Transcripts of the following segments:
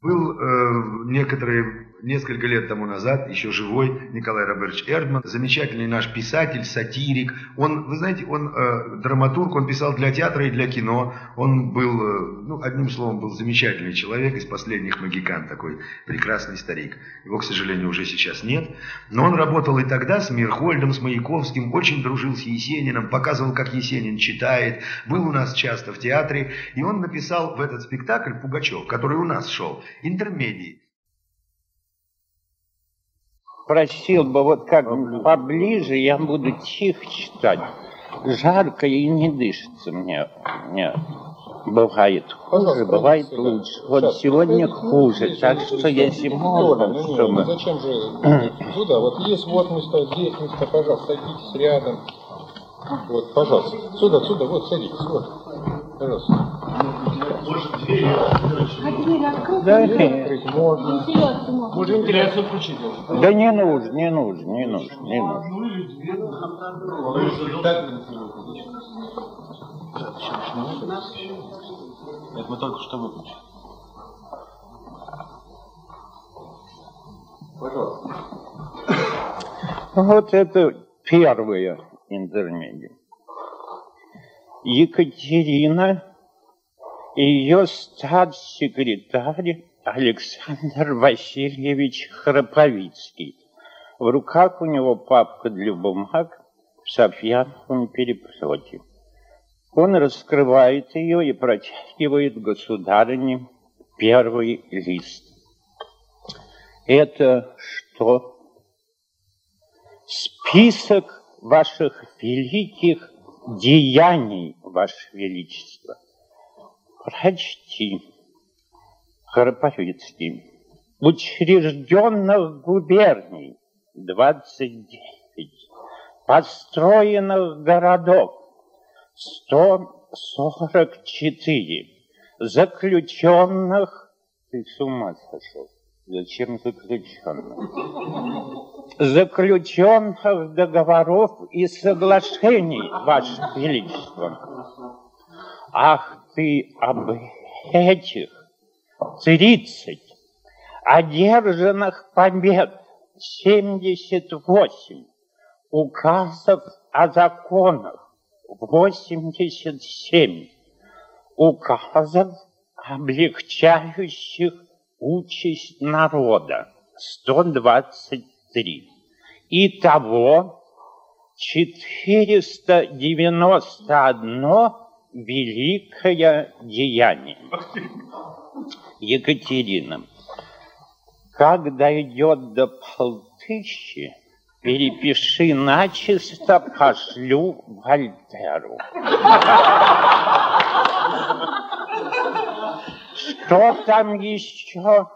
Был несколько лет тому назад, еще живой, Николай Робертович Эрдман, замечательный наш писатель, сатирик. Он, вы знаете, он драматург, он писал для театра и для кино. Он был, одним словом, был замечательный человек, из последних могикан, такой прекрасный старик. Его, к сожалению, уже сейчас нет. Но он работал и тогда с Мирхольдом, с Маяковским, очень дружил с Есениным, показывал, как Есенин читает, был у нас часто в театре. И он написал в этот спектакль «Пугачев», который у нас шел, интермедии. Просил бы, вот как поближе, я буду тихо читать. Жарко и не дышится мне. Бывает хуже, бывает лучше. Вот сегодня хуже, так что если можно, чтобы... Зачем же туда? Вот есть вот место, здесь место, пожалуйста, садитесь рядом. Вот, пожалуйста. Сюда, вот, садитесь, вот. Пожалуйста. Да, можно. Можно вентиляцию включить. Да не нужно. Это мы только что выключили. Пожалуйста. Вот это первая интермедия. Екатерина и ее статс-секретарь Александр Васильевич Храповицкий. В руках у него папка для бумаг в сапфировом переплете. Он раскрывает ее и протягивает государыне первый лист. Это что? Список ваших великих деяний, Ваше Величество. Прочти. Храповицкий. Учрежденных губерний 29. Построенных городов 144. Заключенных... Ты с ума сошел. Зачем заключенных? Заключенных договоров и соглашений, Ваше Величество. Ах ты об этих 30. Одержанных побед 78. Указов о законах 87. Указов, облегчающих участь народа 123. Итого 491 великое деяние. Екатерина. Как дойдет до 5000, перепиши начисто, пошлю Вольтеру. Что там еще?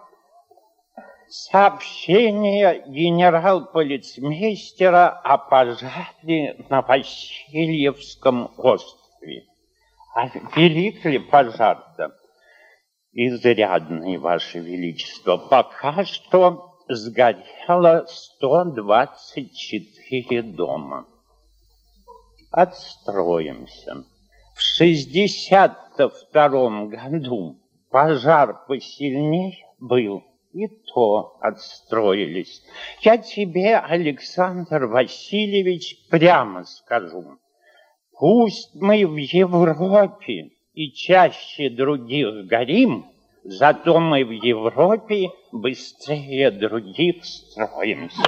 Сообщение генерал-полицмейстера о пожаре на Васильевском острове. А велик ли пожар-то? Изрядный, Ваше Величество. Пока что сгорело 124 дома. Отстроимся. В 62 году пожар посильнее был, и то отстроились. Я тебе, Александр Васильевич, прямо скажу. Пусть мы в Европе и чаще других горим, зато мы в Европе быстрее других строимся.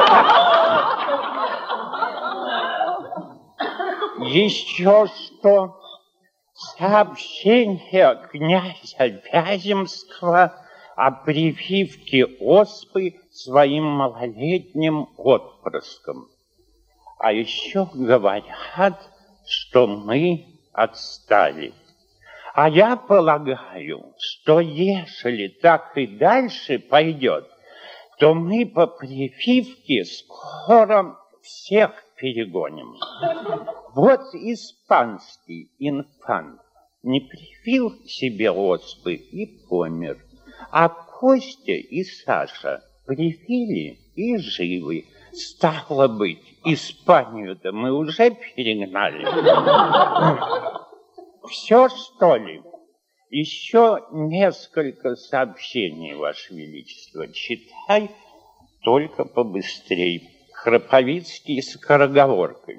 Еще что? Сообщение князя Вяземского о прививке оспы своим малолетним отпрыском. А еще говорят, что мы отстали. А я полагаю, что если так и дальше пойдет, то мы по прививке скоро всех перегоним. Вот испанский инфант не привил себе оспы и помер. А Костя и Саша привили и живы. Стало быть, Испанию-то мы уже перегнали. Все, что ли? Еще несколько сообщений, Ваше Величество. Читай только побыстрей. Храповицкий скороговоркой.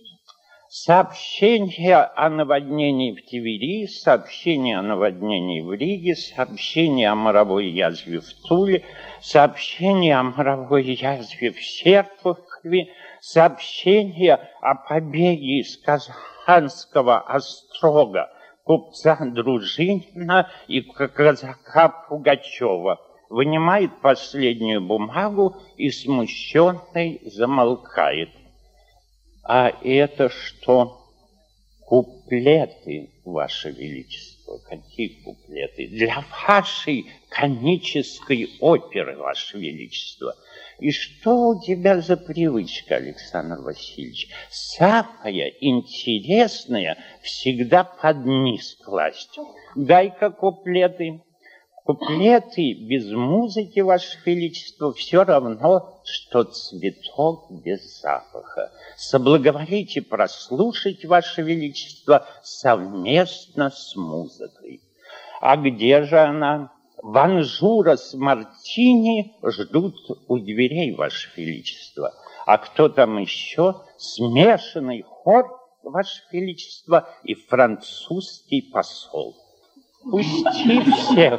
Сообщение о наводнении в Твери, сообщение о наводнении в Риге, сообщение о моровой язве в Туле, сообщение о моровой язве в Серпухове, сообщение о побеге из Казанского острога купца Дружинина и казака Пугачева. Вынимает последнюю бумагу и смущенный замолкает. А это что? Куплеты, Ваше Величество. Какие куплеты? Для вашей комической оперы, Ваше Величество. И что у тебя за привычка, Александр Васильевич? Самое интересное всегда под низ класть. Дай-ка куплеты. Куплеты без музыки, Ваше Величество, все равно, что цветок без запаха. Соблаговолите прослушать, Ваше Величество, совместно с музыкой. А где же она? Ванжура с Мартини ждут у дверей, Ваше Величество. А кто там еще? Смешанный хор, Ваше Величество, и французский посол. Пусти всех.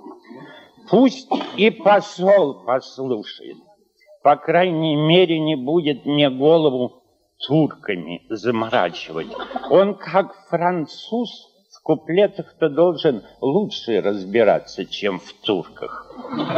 Пусть и посол послушает. По крайней мере, не будет мне голову турками заморачивать. Он, как француз, в куплетах-то должен лучше разбираться, чем в турках.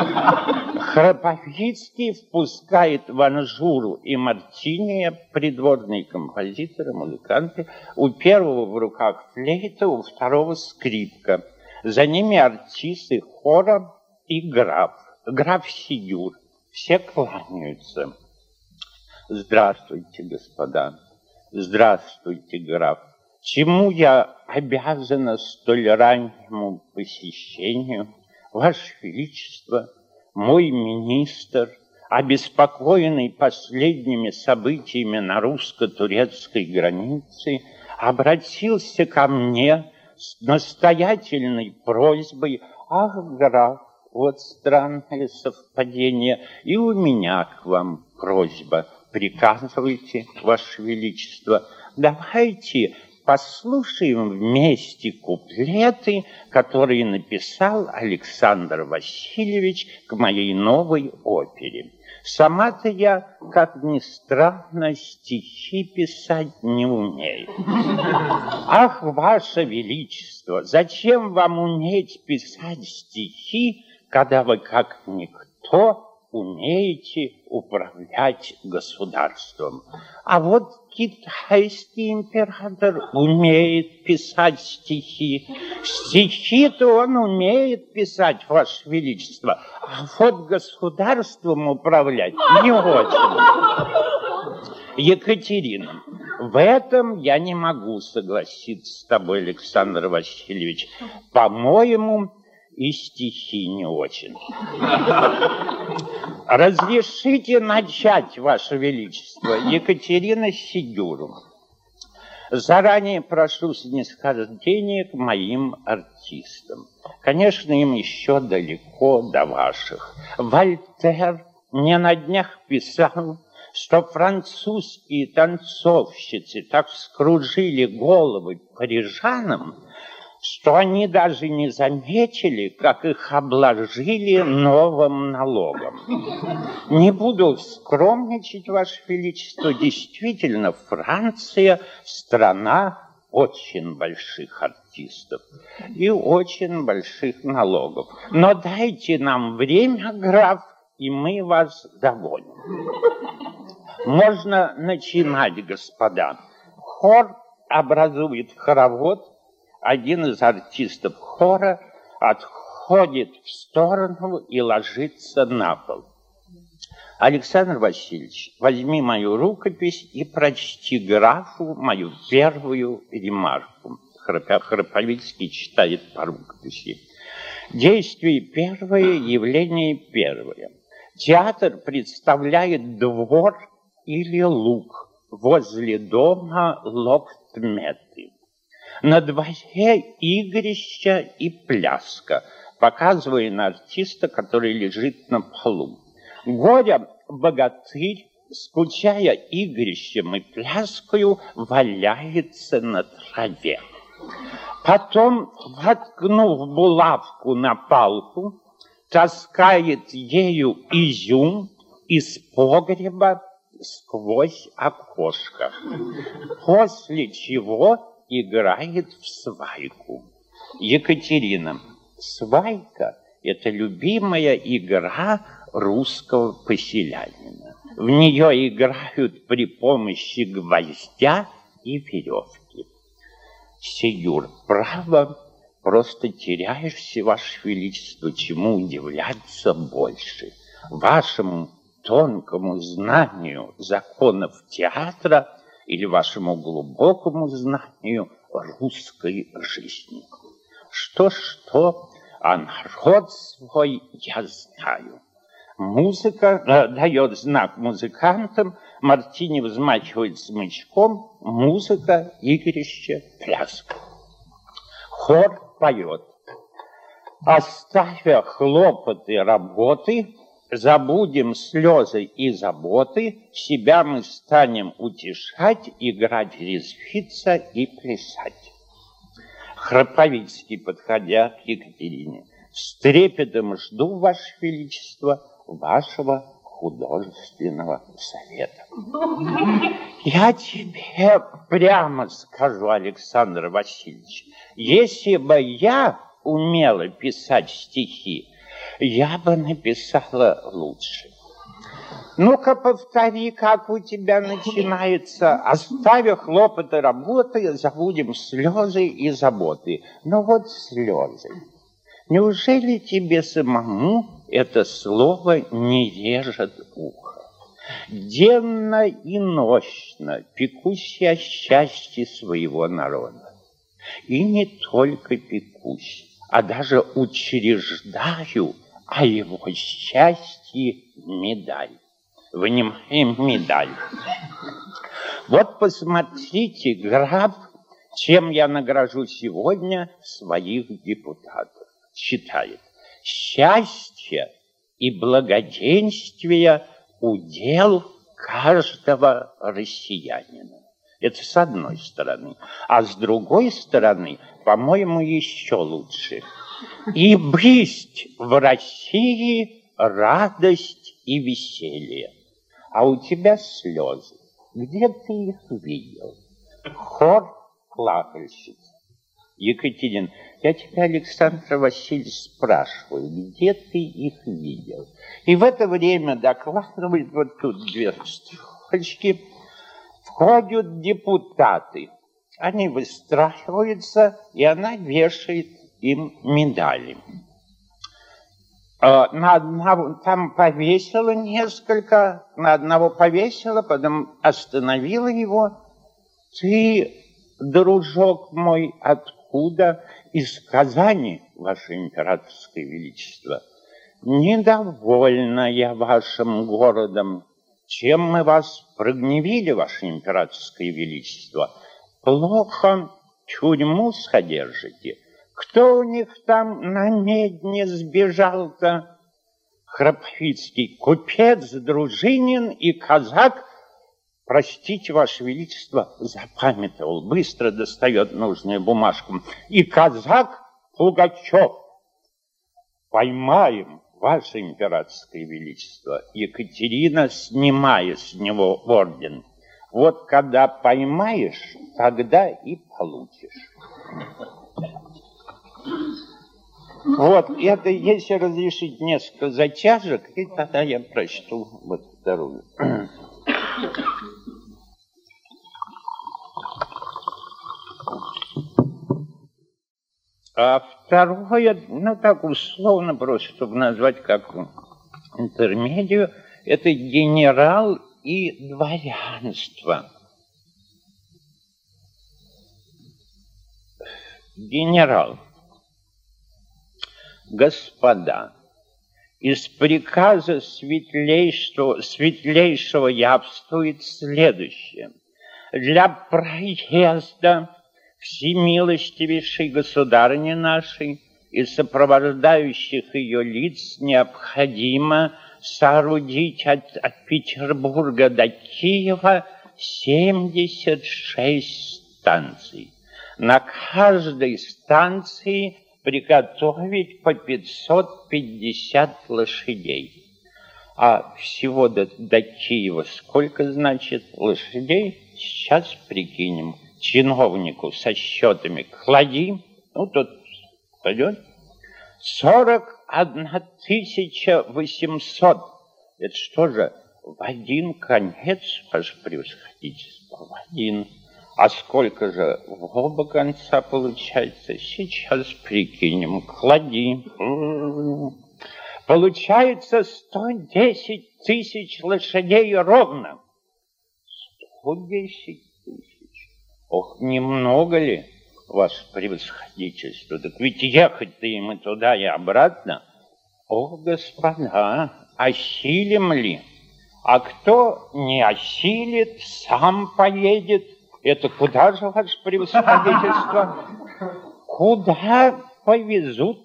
Храповицкий впускает Ванжуру и Мартини, придворные композиторы, музыканты. У первого в руках флейта, у второго скрипка. За ними артисты хора и граф Сигюр. Все кланяются. Здравствуйте, господа. Здравствуйте, граф. Чему я обязана столь раннему посещению? Ваше Величество, мой министр, обеспокоенный последними событиями на русско-турецкой границе, обратился ко мне с настоятельной просьбой: «Ах, граф, вот странное совпадение, и у меня к вам просьба. Приказывайте, Ваше Величество, давайте послушаем вместе куплеты, которые написал Александр Васильевич к моей новой опере. Сама-то я, как ни странно, стихи писать не умею». «Ах, Ваше Величество, зачем вам уметь писать стихи, когда вы, как никто, умеете управлять государством? А вот китайский император умеет писать стихи. Стихи-то он умеет писать, Ваше Величество, а вот государством управлять не очень. Екатерина, в этом я не могу согласиться с тобой, Александр Васильевич. По-моему, и стихи не очень. Разрешите начать, Ваше Величество. Екатерина Сигюр. Заранее прошу снисхождения к моим артистам. Конечно, им еще далеко до ваших. Вольтер мне на днях писал, что французские танцовщицы так вскружили головы парижанам, что они даже не заметили, как их обложили новым налогом. Не буду скромничать, Ваше Величество, действительно, Франция – страна очень больших артистов и очень больших налогов. Но дайте нам время, граф, и мы вас довольны. Можно начинать, господа. Хор образует хоровод. Один из артистов хора отходит в сторону и ложится на пол. Александр Васильевич, возьми мою рукопись и прочти графу мою первую ремарку. Храповицкий читает по рукописи. Действие первое, явление первое. Театр представляет двор или луг возле дома Локтметы. На дворе игрище и пляска, показывая на артиста, который лежит на полу. Горе-богатырь, скучая игрищем и пляскою, валяется на траве. Потом, воткнув булавку на палку, таскает ею изюм из погреба сквозь окошко, после чего играет в свайку. Екатерина. Свайка – это любимая игра русского поселянина. В нее играют при помощи гвоздя и веревки. Сеньор, право, просто теряешься, Ваше Величество, чему удивляться больше. Вашему тонкому знанию законов театра или вашему глубокому знанию русской жизни. Что-что, а народ свой я знаю. Музыка дает знак музыкантам, Мартини взмахивает смычком, музыка, игрище, пляска. Хор поет. Оставя хлопоты работы, забудем слезы и заботы, себя мы станем утешать, играть, резвиться и плясать. Храповицкий, подходя к Екатерине: с трепетом жду, Ваше Величество, вашего художественного совета. Я тебе прямо скажу, Александр Васильевич, если бы я умела писать стихи, я бы написала лучше. Ну-ка, повтори, как у тебя начинается. Оставив хлопоты работы, забудем слезы и заботы. Ну вот слезы. Неужели тебе самому это слово не режет ухо? Денно и нощно пекусь о счастье своего народа. И не только пекусь, а даже учреждаю о его счастье медаль. Вынимаем медаль. Вот посмотрите, граф, чем я награжу сегодня своих депутатов. Считает: счастье и благоденствие удел каждого россиянина. Это с одной стороны. А с другой стороны, по-моему, еще лучше. И есть в России радость и веселье. А у тебя слезы. Где ты их видел? Хор плакальщиц. Екатерина, я тебя, Александр Васильевич, спрашиваю, где ты их видел? И в это время докладывает, вот тут две строчки, входят депутаты. Они выстраиваются, и она вешает им медали. На одного там повесила несколько, на одного повесила, потом остановила его. Ты, дружок мой, откуда? Из Казани, Ваше Императорское Величество. Недовольна я вашим городом. Чем мы вас прогневили, Ваше Императорское Величество? Плохо тюрьму содержите. Кто у них там на медне сбежал-то? Храповицкий: купец Дружинин и казак. Простите, Ваше Величество, запамятовал, быстро достает нужную бумажку. И казак Пугачев. Поймаем, Ваше Императорское Величество. Екатерина, снимая с него орден. Вот когда поймаешь, тогда и получишь. Вот, это, если разрешить несколько затяжек, и тогда я прочту вот вторую. А второе, ну так условно просто, чтобы назвать как интермедию, это генерал и дворянство. Генерал. Господа, из приказа светлейшего явствует следующее. Для проезда всемилостивейшей государыне нашей и сопровождающих ее лиц необходимо соорудить от Петербурга до Киева 76 станций. На каждой станции приготовить по 550 лошадей. А всего до Киева сколько, значит, лошадей? Сейчас прикинем. Чиновнику со счетами клади. Ну, тут пойдет. 41 800. Это что же, в один конец, ваше превосходительство? В один. А сколько же в оба конца получается? Сейчас прикинем. Клади. Получается 110 тысяч лошадей ровно. 110 тысяч. Ох, немного ли, ваше превосходительство? Так ведь ехать-то им и туда, и обратно. Ох, господа, осилим ли? А кто не осилит, сам поедет. Это куда же, ваше превосходительство? Куда повезут?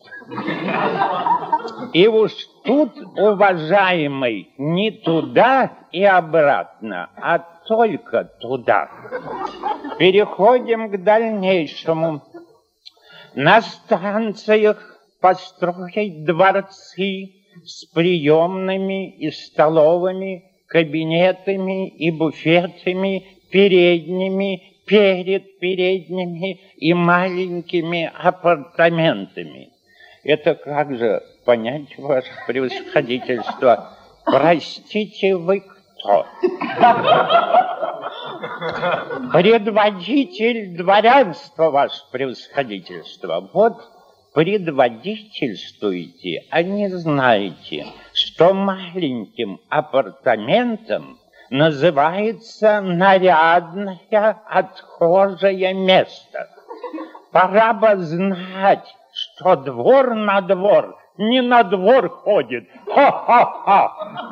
И уж тут, уважаемый, не туда и обратно, а только туда. Переходим к дальнейшему. На станциях построить дворцы с приемными и столовыми, кабинетами и буфетами, передними, перед передними и маленькими апартаментами. Это как же понять, ваше превосходительство? Простите, вы кто? Предводитель дворянства, ваше превосходительство. Вот предводительствуете, а не знаете, что маленьким апартаментом называется нарядное отхожее место. Пора бы знать, что двор на двор не на двор ходит. Ха-ха-ха!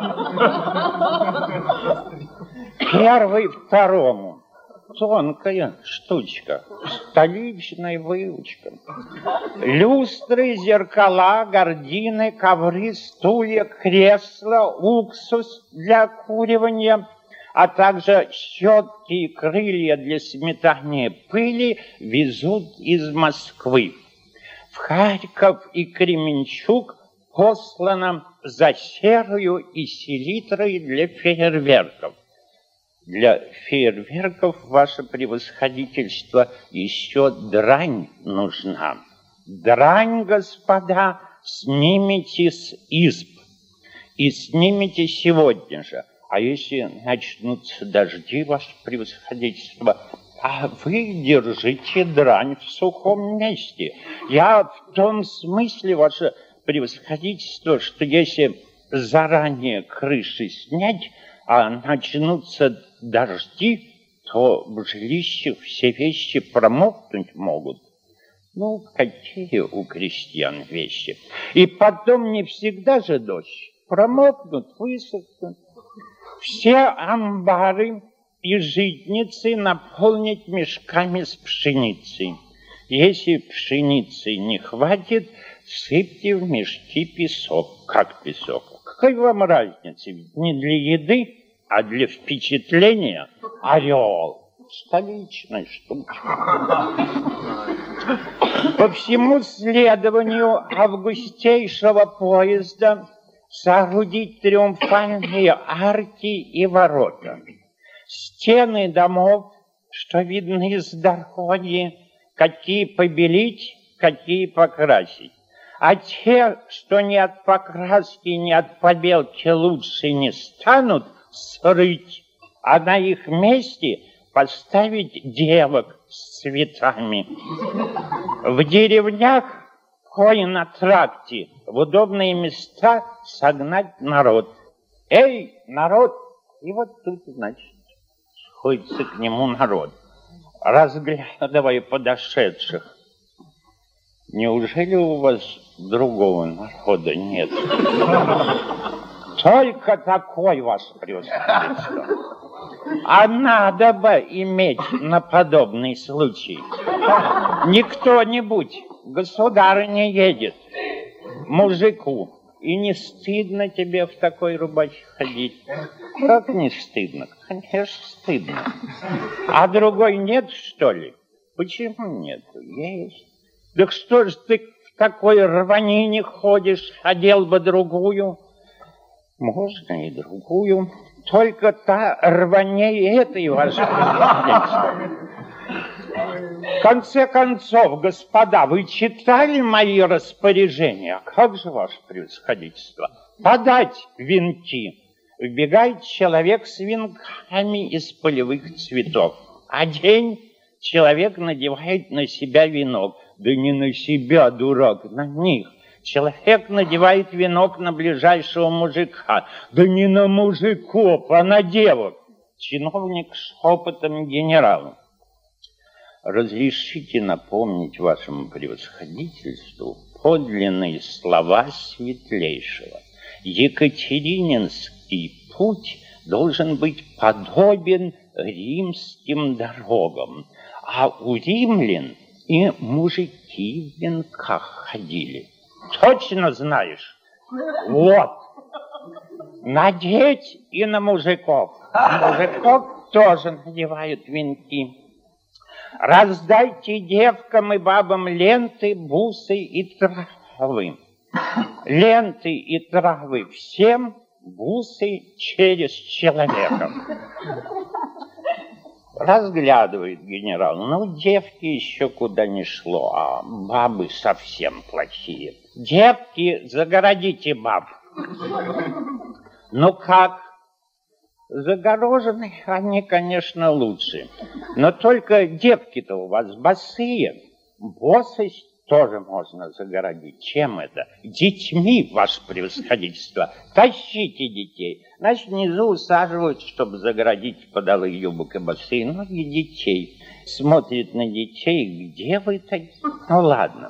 Первый второму. Тонкая штучка, столичная выучка. Люстры, зеркала, гардины, ковры, стулья, кресла, уксус для куривания, а также щетки и крылья для сметания пыли везут из Москвы. В Харьков и Кременчуг послано за серою и селитрой для фейерверков. Для фейерверков, ваше превосходительство, еще дрань нужна. Дрань, господа, снимите с изб. И снимите сегодня же. А если начнутся дожди, ваше превосходительство, а вы держите дрань в сухом месте. Я в том смысле, ваше превосходительство, что если заранее крыши снять, а начнутся дожди, то в жилище все вещи промокнуть могут. Ну, какие у крестьян вещи. И потом не всегда же дождь. Промокнут, высохнут. Все амбары и житницы наполнить мешками с пшеницей. Если пшеницы не хватит, сыпьте в мешки песок. Как песок? Какая вам разница? Не для еды, а для впечатления. Орел. Столичная штука. По всему следованию августейшего поезда соорудить триумфальные арки и ворота. Стены домов, что видны с дороги, какие побелить, какие покрасить. А те, что ни от покраски, ни от побелки лучше не станут, срыть, а на их месте поставить девок с цветами. В деревнях, кое на тракте, в удобные места согнать народ. Эй, народ! И вот тут, значит, сходится к нему народ, разглядывая подошедших. Неужели у вас другого народа нет? Только такой, ваше превосходительство. А надо бы иметь на подобный случай. Не кто-нибудь, государыня едет, мужику, и не стыдно тебе в такой рубахе ходить? Как не стыдно? Конечно, стыдно. А другой нет, что ли? Почему нет? Есть. Так что ж ты в такой рванине ходишь, одел бы другую? Можно и другую. Только та рванее этой, ваше превосходительство. В конце концов, господа, вы читали мои распоряжения? Как же, ваше превосходительство? Подать венки. Вбегает человек с венками из полевых цветов. А день человек надевает на себя венок. Да не на себя, дурак, на них. Человек надевает венок на ближайшего мужика. Да не на мужиков, а на девок. Чиновник шепотом генералу. Разрешите напомнить вашему превосходительству подлинные слова светлейшего. Екатерининский путь должен быть подобен римским дорогам, а у римлян и мужики в венках ходили. Точно знаешь? Вот. Надеть и на мужиков. Мужиков тоже надевают венки. Раздайте девкам и бабам ленты, бусы и травы. Ленты и травы всем, бусы через человека. Разглядывает генерал. Ну, девки еще куда ни шло, а бабы совсем плохие. Девки, загородите баб. Ну как? Загорожены они, конечно, лучше. Но только девки-то у вас босые. Босость тоже можно загородить. Чем это? Детьми, ваше превосходительство. Тащите детей. Значит, внизу усаживают, чтобы загородить подолы юбок и босые. Ну, и детей. Смотрит на детей. Где вы такие? Ну, ладно.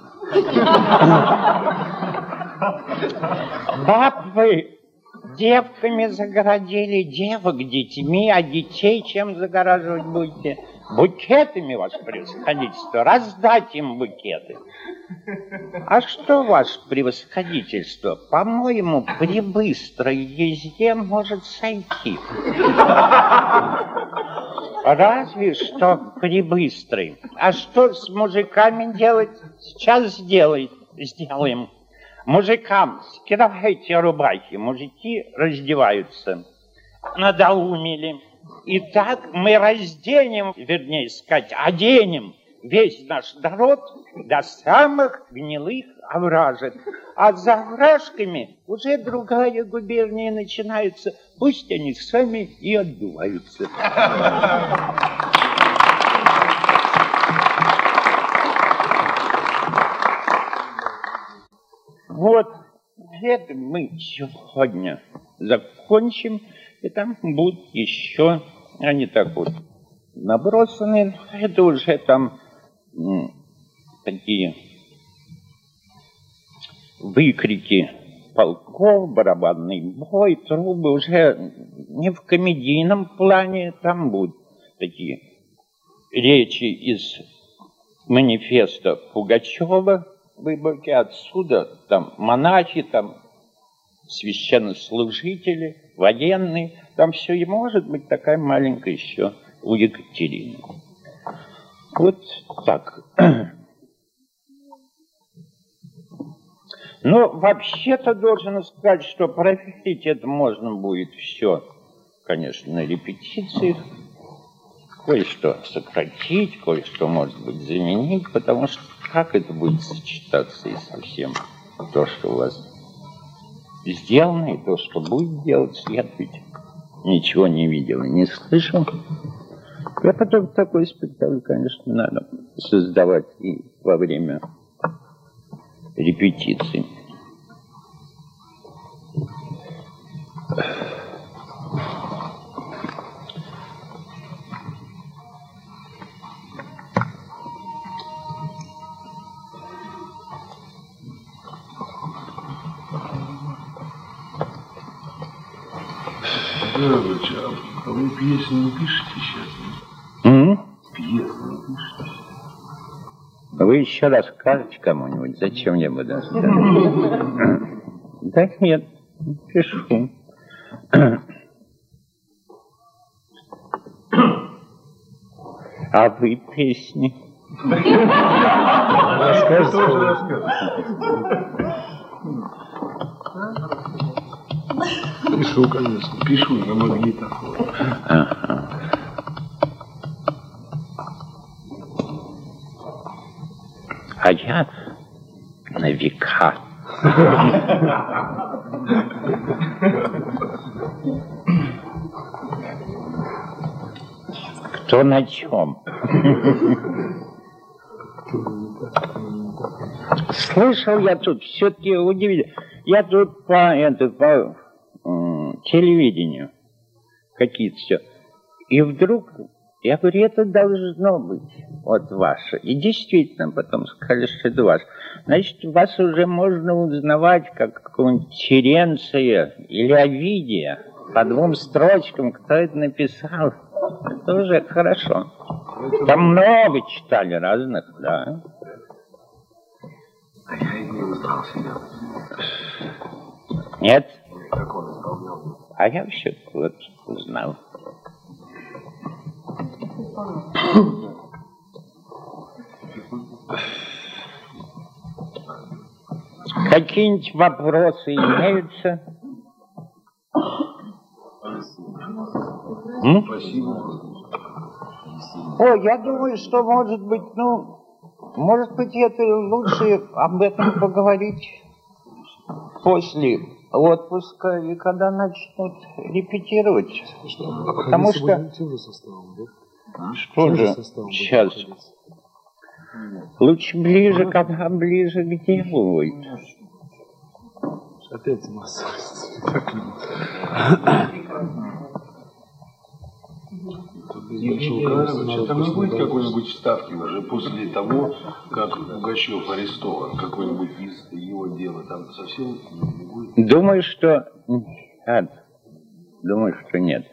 Бабы девками загородили, девок детьми, а детей чем загораживать будете? Букетами, ваше превосходительство, раздать им букеты. А что, ваше превосходительство, по-моему, при быстрой езде может сойти. Разве что при быстрой. А что с мужиками делать? Сейчас сделаем. Мужикам скидывайте рубахи, мужики раздеваются. Надоумили. И так мы разденем, вернее сказать, оденем весь наш народ до самых гнилых овражек. А за овражками уже другая губерния начинается. Пусть они сами и отдуваются. Вот, это мы сегодня закончим, и там будут еще, они так вот набросаны, это уже там такие выкрики полков, барабанный бой, трубы, уже не в комедийном плане, там будут такие речи из манифеста Пугачева, выборки отсюда, там монахи, там священнослужители, военные, там все, и может быть такая маленькая еще у Екатерины. Вот так. Но вообще-то должен сказать, что проверить это можно будет все, конечно, на репетициях. Кое-что сократить, кое-что, может быть, заменить, потому что как это будет сочетаться и совсем то, что у вас сделано, и то, что будет делаться, я ведь ничего не видел и не слышал. Я потом такой спектакль, конечно, надо создавать и во время репетиций. Good job. А вы пьесу не пишете сейчас? Пьесу не пишете? Вы еще расскажете кому-нибудь, зачем я буду оставить? Да нет, пишу. А вы песни? Пишу, конечно, пишу на магнитофон. Ага. А я на века. Кто на чем? Слышал я тут, все-таки удивительно. Я тут по телевидению какие-то все. И вдруг, я говорю, это должно быть вот ваше. И действительно потом сказали, что это ваше. Значит, вас уже можно узнавать как какого-нибудь Теренция или Овидия. По 2 строчкам, кто это написал. Это уже хорошо. Там много читали разных, да. А я и не узнал себя. Нет? Как он исполнял? А я все вот узнал. Какие-нибудь вопросы имеются? Спасибо. О, я думаю, что может быть, может быть, это лучше об этом поговорить после отпуска и когда начнут репетировать. Потому что... Что же сейчас? Лучше ближе, когда ближе к делу будет. Опять массовость. Там не будет какой-нибудь ставки уже после того, как Пугачев арестован, какой-нибудь из его дела, там совсем не будет? Думаю, что нет. Думаю, что нет.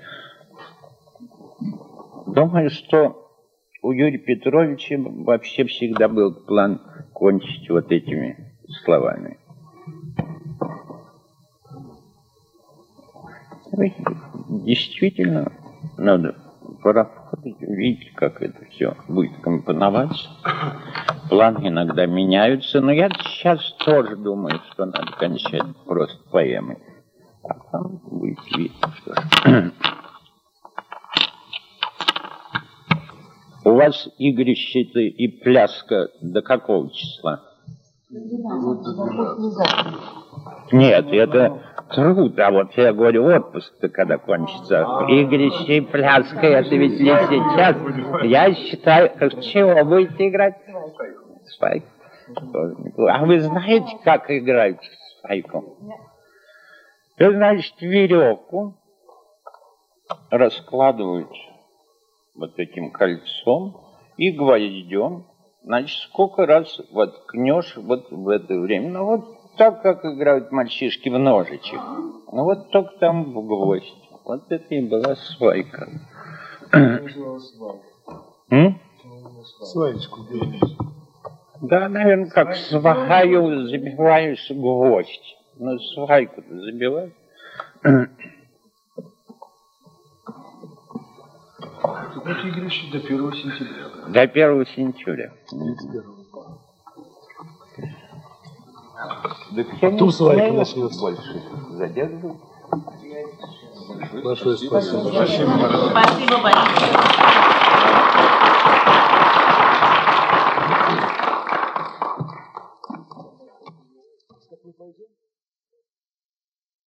Думаю, что у Юрия Петровича вообще всегда был план кончить вот этими словами. Действительно, надо поработать, увидеть, как это все будет компоноваться. Планы иногда меняются, но я сейчас тоже думаю, что надо кончать просто поэмой. А там будет видно, что... У вас игрище-то и пляска до какого числа? Нет, это труд, а вот я говорю, отпуск-то когда кончится. Игрище и пляска, это ведь не сейчас. Я считаю, чего будете играть? Спайк. А вы знаете, как играют спайку? Это значит, веревку раскладывают вот таким кольцом и гвоздем. Значит, сколько раз воткнешь вот в это время. Ну, вот так, как играют мальчишки в ножичек. Ну, вот только там в гвоздь. Вот это и была свайка. Сваечку делаешь. Да, наверное, как сваю забиваешь гвоздь. Ну, свайку-то забиваешь. Это игрище до 1 сентября. До 1 сентября. Потом свайка начнется. Больше задерживать. Большое спасибо. Спасибо. Спасибо большое.